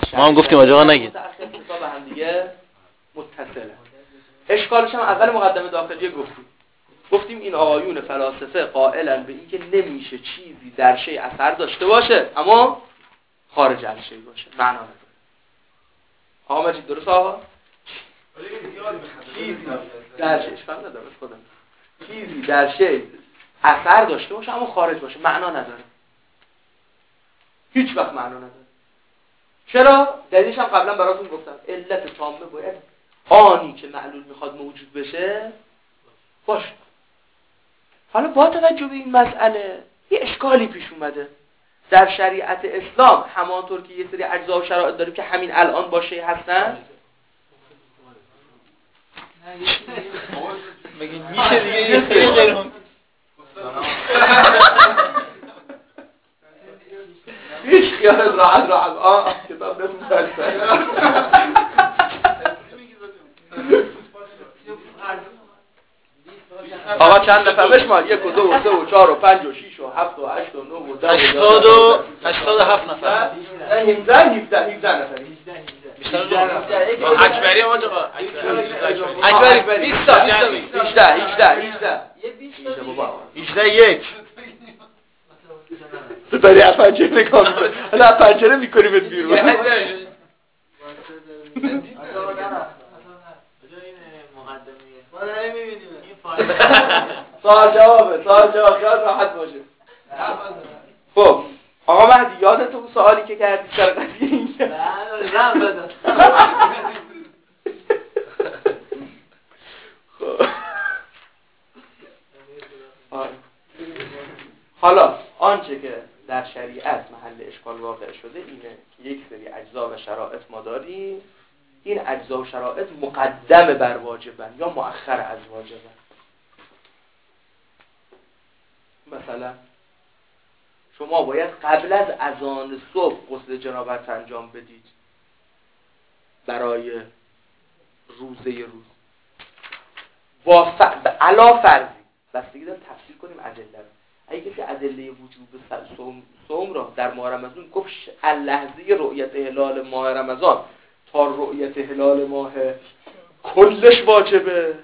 ما هم گفتیم آقا نگید. متأخر کتاب هم دیگه متصله. اشکالش هم اول مقدمه داخلیه گفتیم این آقایون فلاسفه قائلن به این که نمیشه چیزی در شی اثر داشته باشه اما خارج از شی باشه، معنا نداره. آقا مجید درست آقا؟ چیزی در شی اشکال نداره خودم. چیزی در شی اثر داشته باشه اما خارج باشه، معنا نداره. هیچ وقت معنا نداره. چرا؟ دلیلش هم قبلا براتون گفتم. علت تامه باید آنی که معلول میخواد موجود بشه باشه. حالا با توجه به این مسئله یه اشکالی پیش اومده. در شریعت اسلام همانطور که یه سری اجزا و شرایط داریم که همین الان باشه هستن، بگین میشه دیگه یه سری غیر هیچ خیالت راحت کتاب نتون آقا چند نفر بشمار؟ 1 و 2 و 3 و 4 و 5 و 6 و 7 و 8 و 9 و 10 و 87 نفر 17 نفر اکبری هم آقا اکبری 20 تا 18 1 تو داری از پنجره نگاه میکنی، حالا از پنجره میکنیمت بیرون. سوال جواب خیال راحت باشه. خب آقا مهدی یادت اون سوالی که کردی سر قضیه این که حالا آنچه که در شریعت محل اشکال واقع شده اینه که یک سری اجزا و شرایط ما داریم، این اجزا و شرایط مقدم بر واجبن یا مؤخر از واجبن. مثلا شما باید قبل از اذان صبح غسل جنابت انجام بدید برای روزه روز علا فرضی، بستگی داره تفسیر کنیم ادله رو. اگه کسی ادله وجوب صوم را در ماه رمضان گفت لحظه رؤیت هلال ماه رمضان تا رؤیت هلال ماه کلش واجبه،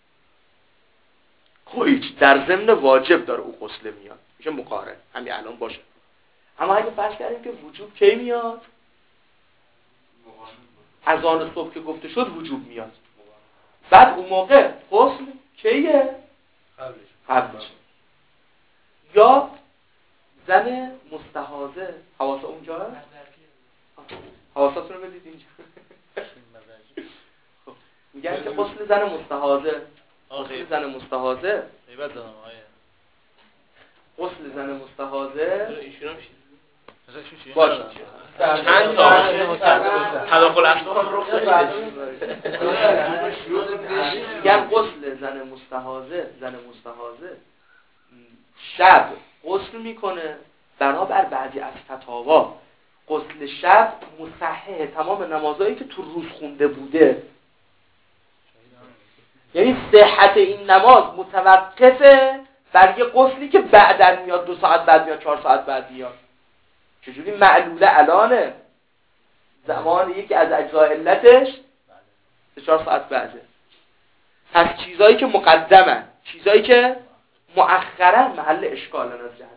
هیچ در ضمن واجب داره او غسل میاد، میشه مقارن همین الان باشه. اما اگه فرض کردیم که وجوب کی میاد؟ اذان صبح که گفته شد وجوب میاد، بعد اون موقع غسل کیه؟ قبلش. یا زن مستحاضه، حواس اونجا هست؟ حواساتون رو بدید اینجا. خب میگن که غسل زن مستحاضه، غسل زن مستحاضه غسل زن مستحاضه باشه چند تا تداخل اسباب رخ داده. میگن غسل زن مستحاضه شب غسل میکنه، بنابر بعضی از فتاوا غسل شب مصحح تمام نمازهایی که تو روز خونده بوده، یعنی صحت این نماز متوقفه بر یه غسلی که بعداً میاد، 2 ساعت بعد میاد، 4 ساعت بعد میاد. چجوری معلوله الانه زمان یکی از اجزای علتش 4 ساعت بعده. پس چیزایی که مقدمن، چیزایی که مؤخرن محل اشکالن از جهت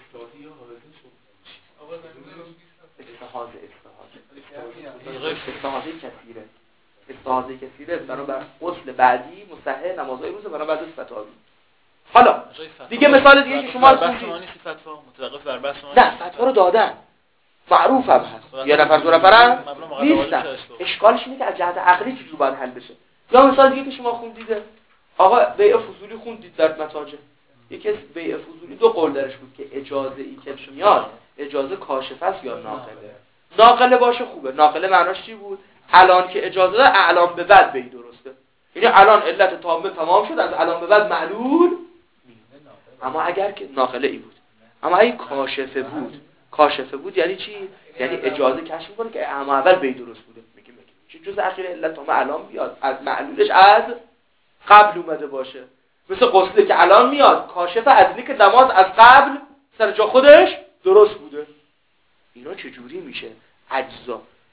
استحاضه کثیره بنابر غسل بعدی مصحح نمازهای روز بنابر بعد از فتاوی. حالا دیگه مثال دیگه که شما بسمانی فتوا متوقف بر بسمانی نه فتوا رو دادن معروف هم هست، یه نفر 2 نفرن نیستن. اشکالش اینه که از جهت عقلی چجوری باید حل بشه. یا مثال دیگه که شما خوندید آقا بیع فضولی خوندید در متاجه، یکی از بیع فضولی 2 قول درش بود که اجازه ای که میاد اجازه کاشفه است یا ناقله. ناقله باشه خوبه. ناقله معناش چی بود؟ الان که اجازه ده اعلام به بعد بی درسته، یعنی الان علت تامه تمام شد، از الان به بعد معلول. اما اگر که ناقله ای بود، اما اگه کاشفه بود یعنی چی؟ یعنی اجازه کشف میکنه که اما اول بی درست بوده. میگه چه جز اخیر علت تامه الان بیاد، از معلولش از قبل اومده باشه. مثل غسله که الان میاد کاشفه از اینکه نماز از قبل سر جا خودش درست بوده. اینا چجوری میشه اجزا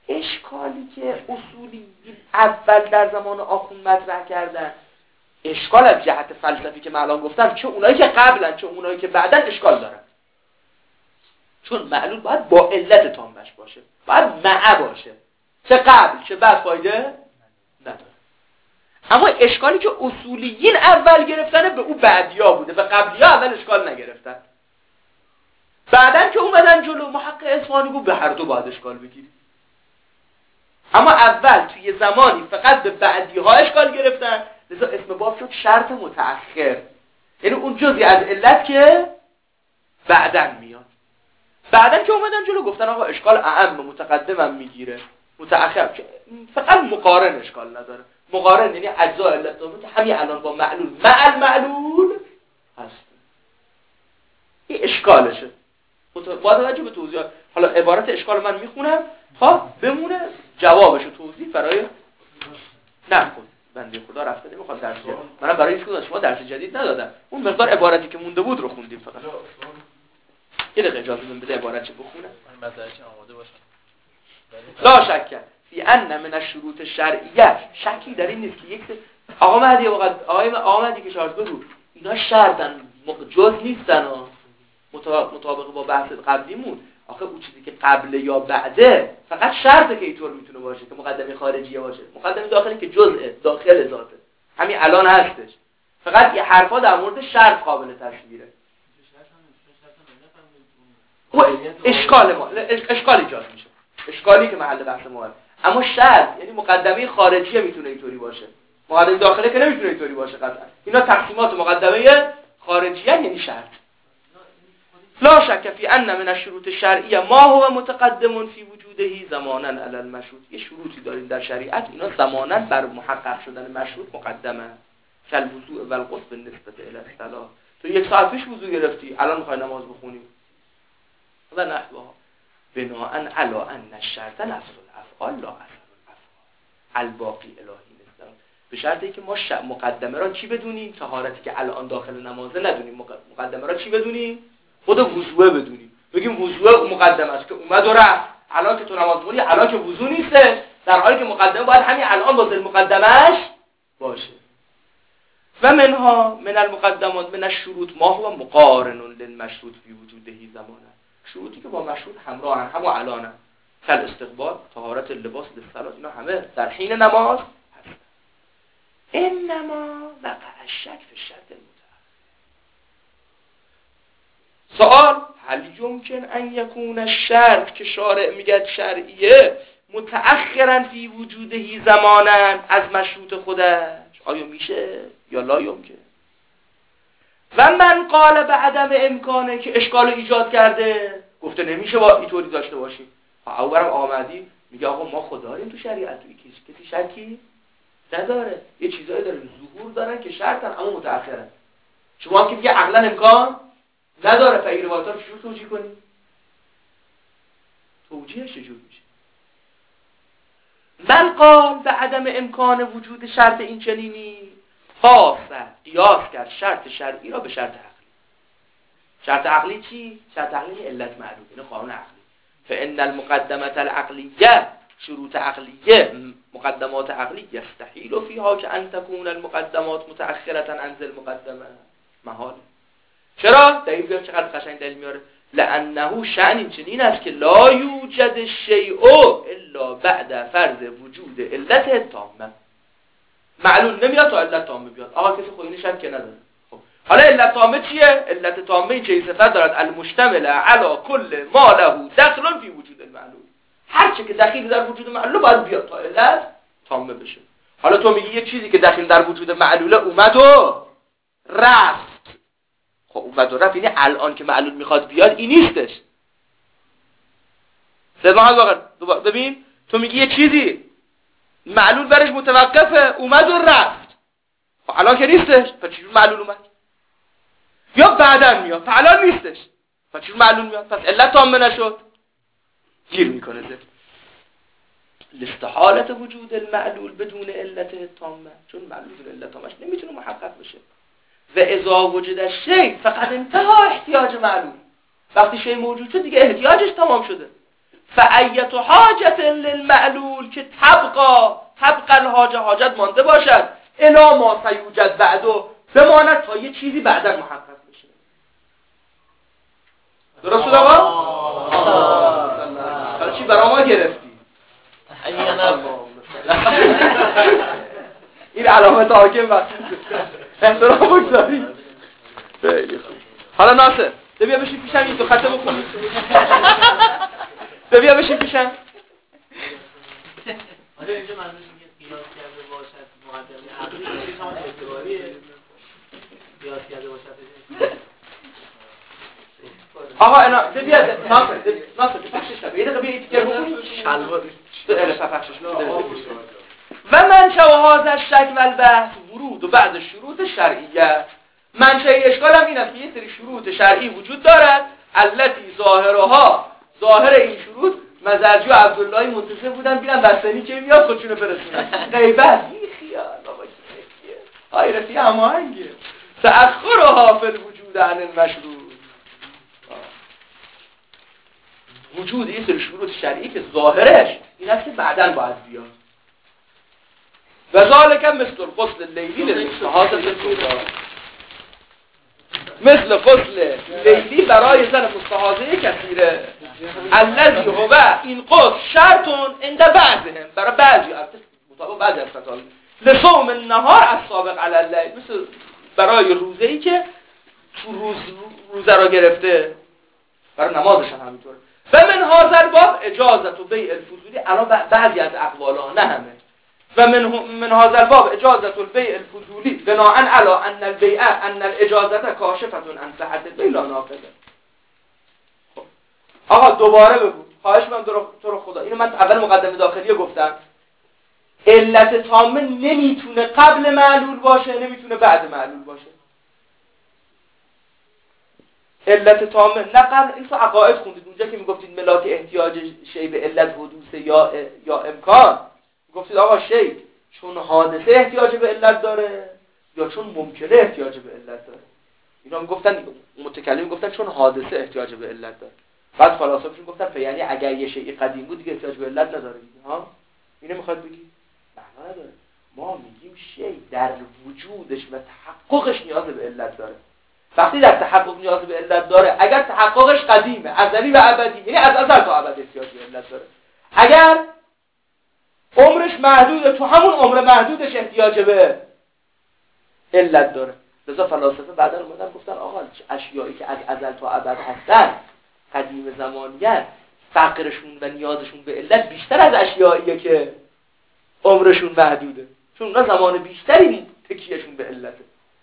اشکالی که اصولی اول در زمان آخوند مطرح کردن، اشکال از جهت فلسفی که من الان گفتم، چه اونایی که قبلن چه اونایی که بعدن اشکال دارن. چون معلول باید با علت تامش باشه، باید معه باشه، چه قبل چه بعد فایده نداره. اما اشکالی که اصولیین اول گرفتن به اون بعدیا بوده، به قبلیا اول اشکال نگرفتن. بعدن که اومدن جلو محقق اصفهانی گفت به هر دو باید اشکال بگیرید. اما اول توی زمانی فقط به بعدی‌ها اشکال گرفتن، لذا اسم باب شد شرط متأخر، یعنی اون جزئی از علت که بعدن میاد. بعدن که اومدن جلو گفتن آقا اشکال اعم متقدمم میگیره، متأخر فقط مقارن اشکال نداره. مقارن یعنی اجزا علت که همین الان با معلول معلول هست. این اشکالشه. با توجه به توضیحات، حالا عبارت اشکال من میخونم ها بمونه، جوابشو توضیح برای نخون. بنده خدا رفته نمیخواد درس جدید، منم برای هیچ کدوم از شما درس جدید ندادم، اون مقدار عبارتی که مونده بود رو خوندیم فقط. یه دقیقه اجازه بده عبارت چه بخونم. من مسئله آماده باشم. لا شک فی ان من الشروط الشرعیه، شکی در این نیست که یک آقا مهدی آقا مهدی که شارژ بگو اینا شرطن جز نیستن مطابق با بحث قبلیمون. آخه اون چیزی که قبله یا بعده فقط شرطه که اینطور میتونه باشه که مقدمه خارجیه باشه، مقدمه داخلی که جزءه داخل ذاته، همین الان هستش. فقط یه حرفا در مورد شرط قابل تصویره. اشکال ما اشکال ایجاد میشه، اشکالی که محل بحث ما، اما شرط یعنی مقدمه خارجیه میتونه اینطوری باشه، مقدمه داخلی که نمیتونه اینطوری باشه. قطعا اینا تقسیمات مقدمه خارجیه یعنی شرط. لا شک فی ان من الشروط الشرعیه ما هو متقدم فی وجوده زمانا علی المشروط. یه شروطی داریم در شریعت اینا زمانا بر محقق شدن مشروط مقدمه. کل وضوء و الغسل نسبت الی الصلاه. تو یک ساعت پیش وضو گرفتی، الان میخوای نماز بخونی و نحوها. بناء علی ان الشرط نفس الافعال لا اثر الافعال الباقی الهی نسبت. به شرطی که ما مقدمه را چی بدونیم؟ طهارتی که الان داخل نمازه ندونیم. مقدمه را چی بدونیم؟ خود وضوء بدونیم. بگیم وضوء مقدمه است که اومد و رفت. الان که تو نماز می‌خونی الان که وضو نیسته، در حالی که مقدمه باید همین الان واسه مقدمه‌اش باشه. و منها من المقدمات من الشروط ما هو مقارن للمشروط فی وجوده زمانا. شروطی که با مشروط همراهن، همو الانن. کل استقبال، طهارت لباس للصلاه، اینا همه در حین نماز هست. انما وقع الشک فی الشرط المتأخر. سوال هل یمکن ان یکون الشرط که شارع میگه شرعیه متأخرا فی وجوده زمانا از مشروط خودش، آیا میشه یا لا یمکن؟ و من قال به عدم امکانه که اشکال ایجاد کرده، گفته نمیشه با اینطوری داشته باشیم. اوورم آمدی میگه آقا ما خدا داریم تو شریعت، توی کسی شکی نداره، یه چیزایی داره ظهور دارن که شرطن اما متأخرن. شما هم که میگه عقلا امکان نداره، فقیر روایت‌ها رو چجور توجیه کنیم؟ توجیهش چجور میشه؟ من قال به عدم امکان وجود شرط این چنینی خاصه قیاس کرد شرط شرعی را به شرط عقلی. شرط عقلی چی؟ شرط عقلی علت معلوم، این قانون عقلی. فإن المقدمات العقلیه، شروط عقلیه، مقدمات عقلی یستحیل فیها که ان تكون المقدمات متأخرة عن المقدمه. محال. چرا؟ دلیل بیار چقدر قشنگ دلیل میاره. لانه شأن این چنین است که لا یوجد الشیء الا بعد فرض وجود علت تامه. معلوم نمیاد تا علت تامه بیاد. آقا کسی خود این شک که نداره. خب حالا علت تامه چیه؟ علت تامه این چه صفت دارد؟ المشتمل علی کل ما له دخل فی وجود المعلوم. هر چه که دخیل در وجود معلول باید بیاد تا علت تامه بشه. حالا تو میگی یک چیزی که دخیل در وجود معلوله اومد و رفت. خب اومد و رفت یعنی الان که معلول میخواد بیاد این نیستش. ببین تو میگی یه چیزی معلول برش متوقفه، اومد و رفت. خب الان که نیستش، پس چجور معلول اومد؟ یا بعداً میاد، الان نیستش، پس چجور معلول میاد؟ پس علت تامه نشد. گیر میکنه زد. لاستحالت وجود المعلول بدون علت تامه، چون معلول بدون علت تامش نمیتونه محقق بشه. و اذا وجد الشیء فقط انتهى احتیاج معلول. وقتی شیء موجود شد دیگه احتیاجش تمام شده. فایت حاجت للمعلول که طبق الحاجه حاجت مانده باشد الا ما سیوجد بعدو بماند تا یه چیزی بعدا محقق بشه. درست شد آقا؟ چی برای ما گرفتی؟ این علامت حاکم وقتی احترام بگذاری. خیلی خوب. حالا ناصر ده بیا بشین پیشم این دو خطه بخونی. ده بیا بشین پیشم. آره اینجا منظورش اینه قیاس کرده باشد مقدمه عقلی چیز همون اعتباریه قیاس کرده باشد. آقا اینا ده بیا ناصر پخشش نکن. یه دقیقه بیا این تیکر بخونی. شلوار پخشش و منشأ هذا الشک و البحث ورود و بعد شروط شرعیه. منشأ اشکال هم این است که یه سری شروط شرعی وجود دارد التي ظاهر این شروط مزرجی و عبداللهی منتظر بودن ببینن بستنی که میاد خودشونو فرستونن. غیبت این خیال بابا کیه آیرتی هماهنگه تأخرها فی الوجود عن المشروط. وجود یه سری شروط شرعی که ظاهرش این است که بعداً باید بیاد. و ذالک مثل الغسل اللیلی للمستحاضة الصغرى. مثل غسل لیلی برای زن مستحاضه کثیره الذی هو این غسل شرطون عند بعضهم برای بعضی مطابق بعضی از فتاوی لصوم النهار السابق علی اللیل مثل برای روزه‌ای که تو روزه را گرفته برای نمازش هم همینطوره. و من هذا الباب اجازت و بیع الفضولی الان بعضی از اقوالا نه همه و من هذا الباب اجازت البيع الفضولي بناء على ان البيع ان الاجازه كاشفه عن صحه البيع لا ناقضه. خب آقا دوباره بگو خواهش می‌کنم تو رو خدا اینو من اول مقدمه داخلیه گفتم علت تامه نمیتونه قبل معلول باشه نمیتونه بعد معلول باشه. علت تامه نه قبل این تو عقاید خوندید اونجا که میگفتید ملاک احتیاج شی به علت حدوث یا امکان گفتید آقا شی چون حادثه احتیاج به علت داره یا چون ممکنه احتیاج به علت داره. اینا میگفتن متکلم میگفتن چون حادثه احتیاج به علت داره. بعد فلاسفه میگفتن یعنی اگر یه شی قدیم بود دیگه احتیاج به علت نداره دیگه. ها اینو میخواد بگی معنا نداره. ما میگیم شی در وجودش و تحققش نیاز به علت داره. وقتی در تحقق نیاز به علت داره اگر تحققش قدیمه ازلی و ابدی یعنی از ازل تا ابد احتیاج به علت داره. اگر عمرش محدوده تو همون عمر محدودش احتیاج به علت داره. لذا فلاسفه بعدا اومدن گفتن آقا اشیایی که از ازل تا ابد هستن قدیم زمانیت فقرشون و نیازشون به علت بیشتر از اشیاییه که عمرشون محدوده چون اونا زمان بیشتری تکیهشون به علته.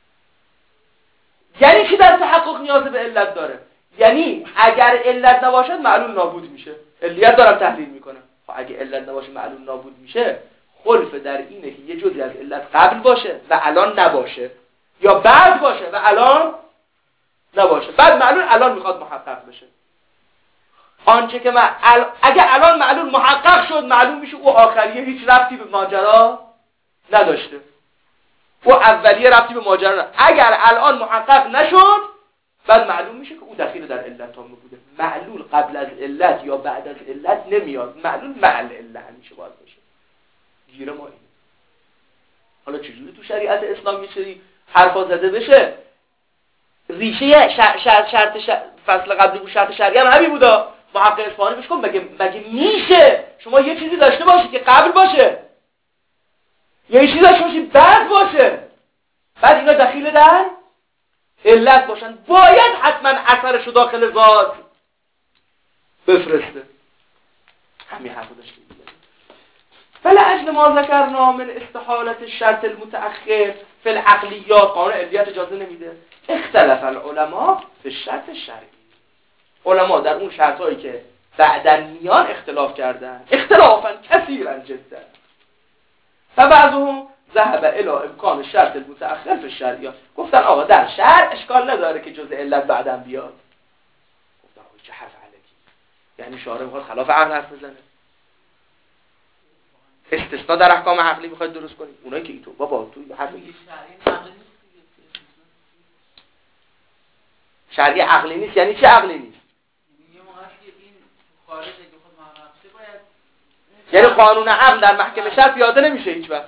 یعنی چی در تحقق نیاز به علت داره؟ یعنی اگر علت نباشد معلول نابود میشه. علیت دارم تحلیل میکنم. اگه علت نباشه معلول نابود میشه. خلف در اینه که یه جزئی از علت قبل باشه و الان نباشه یا بعد باشه و الان نباشه. بعد معلول الان میخواد محقق بشه. آنچه که اگه الان معلول محقق شد معلوم میشه او آخریه هیچ ربطی به ماجرا نداشته. او اولیه ربطی به ماجرا نداشته. اگر الان محقق نشد بعد معلوم میشه که او دخیل در علت تام بوده. معلول قبل از علت یا بعد از علت نمیاد. معلول مع العله همیشه باید باشه. گیر ما اینه. حالا چجوری تو شریعت اسلام یه سری حرفا زده بشه؟ ریشه شرط فصل قبلی بود شرط شرعی هم همین بودا. محقق اصفهانی بهش گفت مگه میشه شما یه چیزی داشته باشید که قبل باشه یا یه چیزی داشته باشید بعد باشه بعد اینا دخیل در علت باشن باید حتما اثرشو داخل ذات بفرسته. همین حرفو داشتیم. فلأجل ما ذکرنا من استحالت الشرط المتأخر فی العقلیات قانون علیت اجازه نمیده. اختلف العلماء فی الشرط الشرعی. علما در اون شرطایی که بعداً میان اختلاف کردن اختلافاً کثیراً جدا و بعضهم ذهب الی امکان شرط المتأخر فی الشرعیات. گفتن آقا در شرع اشکال نداره که جزء علت بعداً بیاد. گفتن آقا چه حرف علکی یعنی شارع میخواد خلاف عقل حرف بزنه. استثناء در احکام عقلی میخواید درست کنید. اونایی که تو بابا تو حرف شرعی عقلی نیست. یعنی چه عقلی نیست؟ یه موقعی این خارجه که خود محقق یعنی قانون عقل در محکمه شرع پیاده نمیشه هیچ وقت.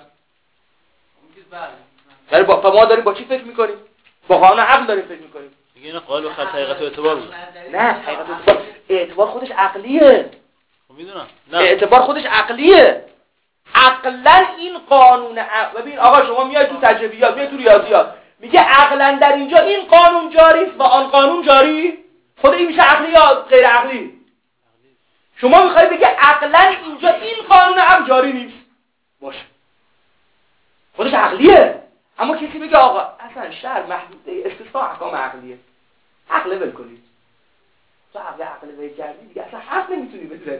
یعنی ما داریم با چی فکر میکنیم؟ با قانون عقل داریم فکر میکنیم. میگه این قائل به حقیقت و اعتبار بود. نه حقیقت و اعتبار خودش عقلیه. میدونم. اعتبار خودش عقلیه. عقلا این قانون ببین آقا شما میای تو تجربیات، میای تو ریاضیات، میگه عقلا در اینجا این قانون جاری است و آن قانون جاری. خود این میشه عقلی یا غیر عقلی؟ شما میخوای بگی عقلا اینجا این قانون هم جاری نیست باشه، خودش عقلیه. اما کسی بگه آقا اصلا شرع محدوده استثناء احکام عقلیه، عقل ول کنید، تو عقل ول کردی دیگه اصلا حرف نمیتونی بزنی.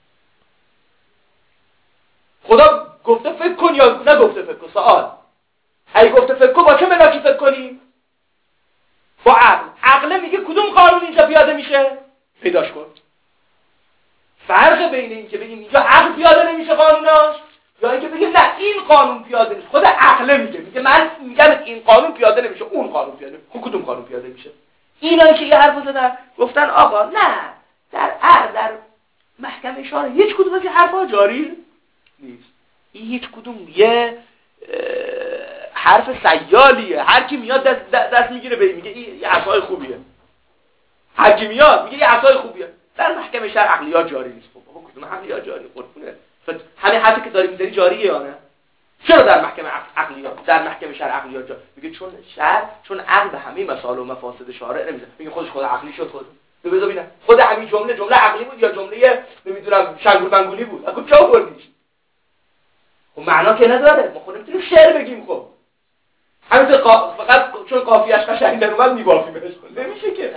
خدا گفته فکر کن یا نگفته فکر کن؟ سوال. اگه گفته فکر کن با چه ملاکی فکر کنی؟ با عقل. عقل میگه کدوم قانون اینجا پیاده میشه؟ پیداش کن. فرق بین این که بگیم اینجا عقل پیاده نمیشه قانوناش یا اینکه بگیم نه این قانون پیاده نیست. خود عقل میگه من میگم این قانون پیاده نمیشه، اون قانون پیاده میشه. کدوم قانون پیاده میشه؟ اینا که یه حرف زدن گفتن آقا نه در محکمه شرع هیچ کدوم از این حرفا جاری نیست. این هیچ کدوم یه حرف سیالیه. هر کی میاد دست میگیره به میگه این یه عصای خوبیه. هر کی میاد میگه یه عصای خوبیه. در محکمه شرع عقلیات جاری نیست. خب آقا کدوم عقلیات جاری؟ قربونه همین حرفی که داری میزنی جاریه یا نه؟ چرا در محکمه عقلیات در محکمه شرع عقلیات جاری؟ میگه چون عقل به همه مسائل و مفاسد شارع نمیزنه. میگه خود عقلی شد. خود بذار ببینم خود همین جمله عقلی بود یا جمله نمیدونم شنگول منگولی بود؟ اگه چه آوردیش؟ خب معنا که نداره. ما خود نمیتونیم شعر بگیم. خب همین فقط چون قافیه‌اش قشنگ در اومد میبافیمش. نمیشه که.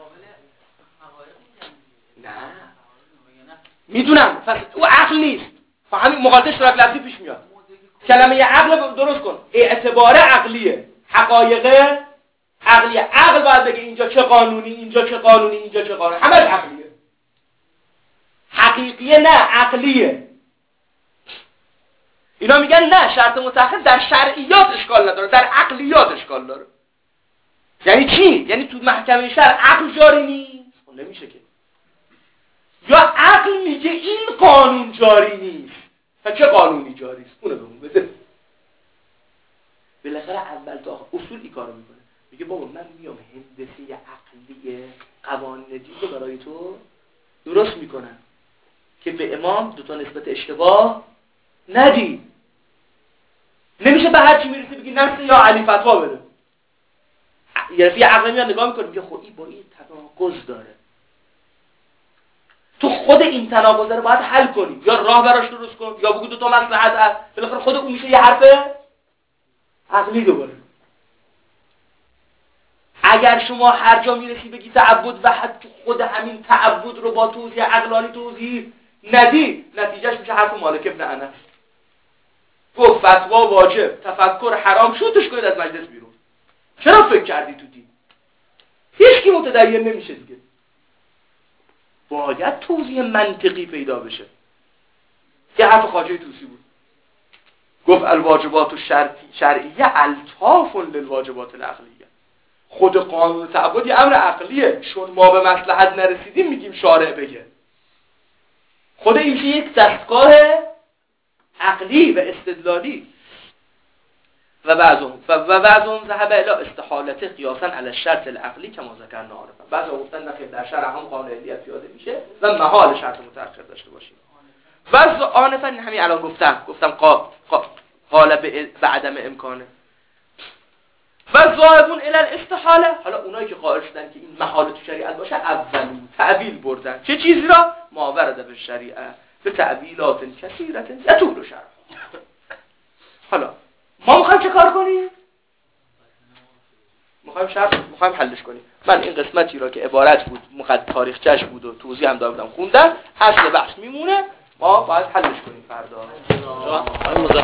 نه میدونم پس او عقل نیست. همین مقالطه اشتراک لفظی پیش میاد. کلمه عقل درست کن. اعتبار عقلیه، حقایق عقلیه. عقل باید بگه اینجا چه قانونی، اینجا چه قانونی، اینجا چه قانونی. همش عقلیه. حقیقیه نه عقلیه. اینا میگن نه شرط متأخر در شرعیات اشکال نداره، در عقلیات اشکال داره. یعنی چی؟ یعنی تو محکمه شرع عقل جاری نیست؟ خب نمیشه که. یا عقل میگه این قانون جاری نیست. پس چه قانونی جاری است؟ اونو بهمون بده. بالاخره اول تا اصول این کارو میکنه. میگه بابا من میام هندسه عقلی قوانین دین رو برای تو درست میکنم که به امام دوتا نسبت اشتباه ندی. نمیشه به هر چی میرسی بگی نفس یا علی فتوا بده. یه رفیع عقل میاد نگاه میکنه میگه خب این با این تناقض داره. تو خود این تناقض رو باید حل کنی، یا راه براش درست کن یا بگو دو تا مصلحت هست. بالاخره خود اون میشه یه حرف عقلی دوباره. اگر شما هر جا میرسی بگی تعبد و حتی خود همین تعبد رو با توضیح عقلانی توضیح ندی، نتیجهش میشه حرف مالک ابن انس. گفت فتوا واجب، تفکر حرام، شوتش کنید از مجلس بیرون. چرا فکر کردی تو دین؟ هیچ کی متدین نمیشه دیگه. باید توضیح منطقی پیدا بشه. که حرف خواجه طوسی بود. گفت الواجبات شرعیه الطاف للواجبات العقلیه. خود قانون تعبد یه امر عقلیه. چون ما به مصلحت نرسیدیم میگیم شارع بگه. خود این میشه یک دستگاه عقلی و استدلالی. و بعضهم ذهب الى استحالته قیاسا علی الشرط العقلی کما ذکرنا آنفا. بعضا گفتن نه در شرع هم قانون علیت پیاده میشه و محال شرط متأخر داشته باشیم. بعض آنفا همین الان گفتم قال به عدم امکانه. و ذاهبون الی الاستحاله، حالا اونایی که قائل شدن که این محال تو شریعت باشه اولو تعویل بردن. چه چیزی را؟ ما ورد به شریعه به تعویلات کثیرة یطول شرح. حالا ما میخوایم چه کار کنیم؟ میخوایم حلش کنیم. من این قسمتی را که عبارت بود تاریخچه‌اش بود و توضیح هم دادم خوندم، اصل بحث میمونه. ما باید حلش کنیم فردا.